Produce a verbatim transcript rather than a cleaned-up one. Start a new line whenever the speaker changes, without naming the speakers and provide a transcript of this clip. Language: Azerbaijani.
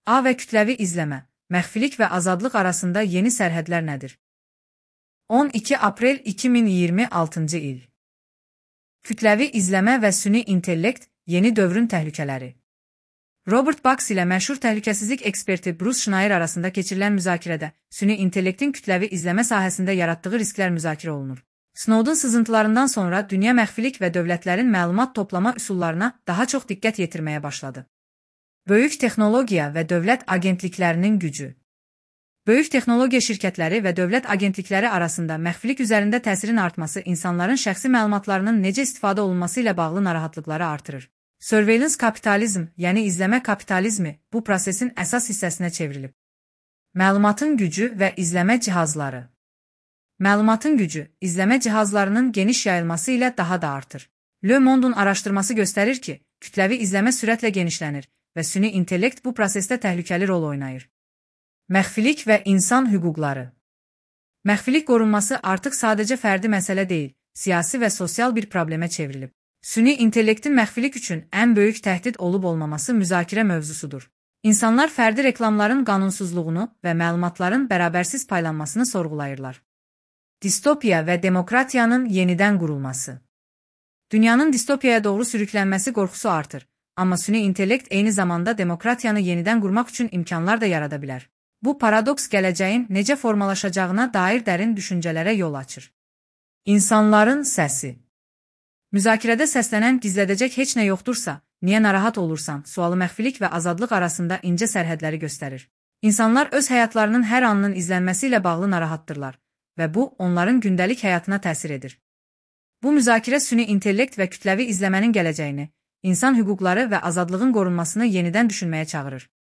A və kütləvi izləmə, məxfilik və azadlıq arasında yeni sərhədlər nədir? on iki aprel iki min iyirmi altıncı il. Kütləvi izləmə və süni intellekt, yeni dövrün təhlükələri. Robert Bucks ilə məşhur təhlükəsizlik eksperti Bruce Schneier arasında keçirilən müzakirədə süni intellektin kütləvi izləmə sahəsində yaratdığı risklər müzakirə olunur. Snowden sızıntılarından sonra dünya məxfilik və dövlətlərin məlumat toplama üsullarına daha çox diqqət yetirməyə başladı. Böyük texnologiya və dövlət agentliklərinin gücü. Böyük texnologiya şirkətləri və dövlət agentlikləri arasında məxfilik üzərində təsirin artması insanların şəxsi məlumatlarının necə istifadə olunması ilə bağlı narahatlıqları artırır. Surveillance kapitalizm, yəni izləmə kapitalizmi, bu prosesin əsas hissəsinə çevrilib. Məlumatın gücü və izləmə cihazları. Məlumatın gücü, izləmə cihazlarının geniş yayılması ilə daha da artır. Le Monde'un araşdırması göstərir ki, kütləvi izləmə sürətlə genişlənir və süni intellekt bu prosesdə təhlükəli rol oynayır. Məxfilik və insan hüquqları. Məxfilik qorunması artıq sadəcə fərdi məsələ deyil, siyasi və sosial bir problemə çevrilib. Süni intellektin məxfilik üçün ən böyük təhdid olub-olmaması müzakirə mövzusudur. İnsanlar fərdi reklamların qanunsuzluğunu və məlumatların bərabərsiz paylanmasını sorğulayırlar. Distopiya və demokratiyanın yenidən qurulması. Dünyanın distopiyaya doğru sürüklənməsi qorxusu artır, amma süni intellekt eyni zamanda demokratiyanı yenidən qurmaq üçün imkanlar da yarada bilər. Bu paradoks gələcəyin necə formalaşacağına dair dərin düşüncələrə yol açır. İnsanların səsi. Müzakirədə səslənən gizlədəcək heç nə yoxdursa, niyə narahat olursan, sualı məxfilik və azadlıq arasında incə sərhədləri göstərir. İnsanlar öz həyatlarının hər anının izlənməsi ilə bağlı narahatdırlar və bu, onların gündəlik həyatına təsir edir. Bu müzakirə süni intellekt və kütləvi izləmənin gələcəyini, insan hüquqları və azadlığın qorunmasını yenidən düşünməyə çağırır.